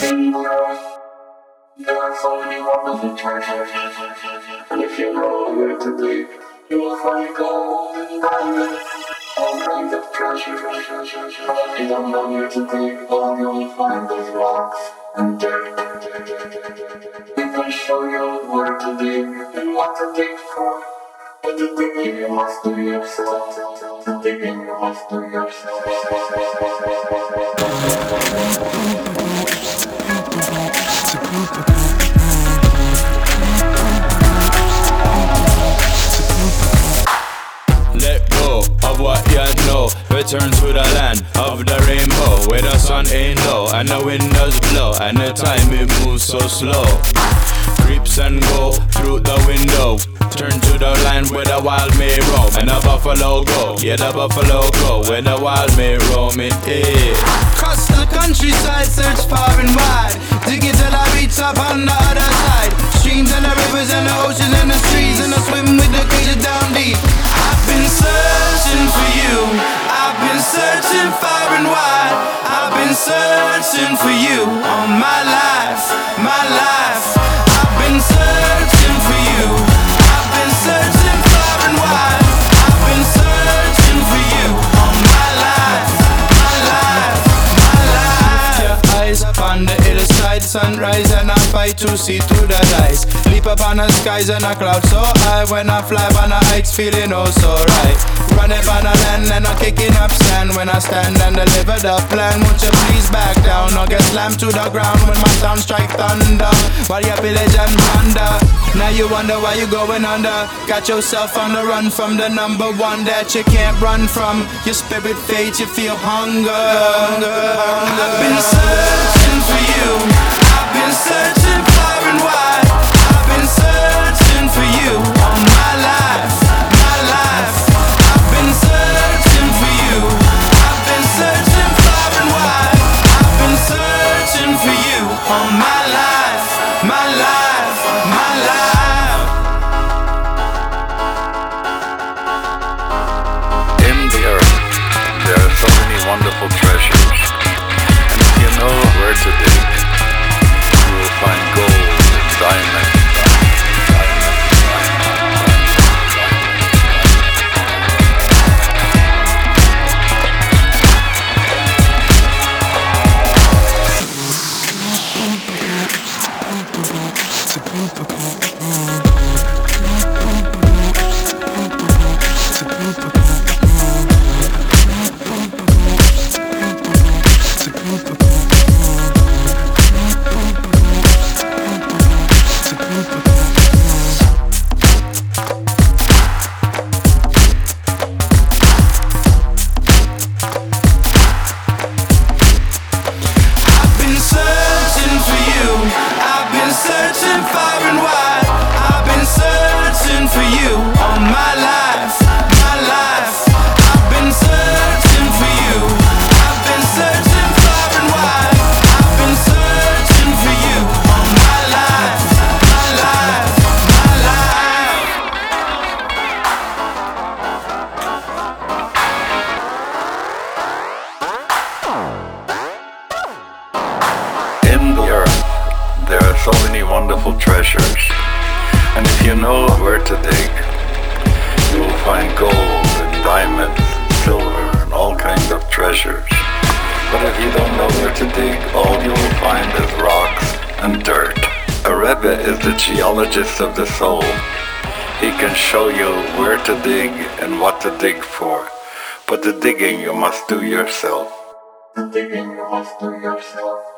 In the earth, there are so many wonderful treasures, and if you know where to dig, you will find gold and diamonds, all kinds of treasures. But if you don't know where to dig, all you will find is rocks and dirt. We can show you where to dig and what to dig for, but the digging you must do yourself. The digging you must do yourself. Let go of what you know. Return to the land of the rainbow, where the sun ain't low and the wind does blow, and the time it moves so slow. Creeps and go through the window. Turn to the land where the wild may roam, and the buffalo go. Yeah, the buffalo go where the wild may roam. It is. Cross the countryside, search far and wide. Dig it till I reach up on the other side. Streams and the rivers and the oceans and the streets, and I swim with the creatures down deep. I've been searching for you. I've been searching far and wide. I've been searching for you all my life, my life. I've been searching for you. I've been searching far and wide. I've been searching for you all my life, my life, my life. Your eyes on the other side, sunrise, and I fight to see through the lies. Leap up on the skies and a cloud so high. When I fly on the heights, feeling oh so right. Run up on the land and I'm kicking up sand. When I stand and deliver the plan, won't you please back down or get slammed to the ground when my sound strike thunder, while you pillage and plunder. Now you wonder why you going under. Got yourself on the run from the number one that you can't run from. Your spirit fades, you feel hunger. I've been searching for you. I've been searching far and wide. I've been searching for you all my life, my life. I've been searching for you. I've been searching far and wide. I've been searching for you all my life, my life, my life. In the earth, there are so many wonderful treasures, and if you know where to dig, you will find gold and diamonds. There are so many wonderful treasures, and if you know where to dig, you will find gold and diamonds, silver, and all kinds of treasures. But if you don't know where to dig, all you will find is rocks and dirt. A Rebbe is the geologist of the soul. He can show you where to dig and what to dig for, but the digging you must do yourself. The digging you must do yourself.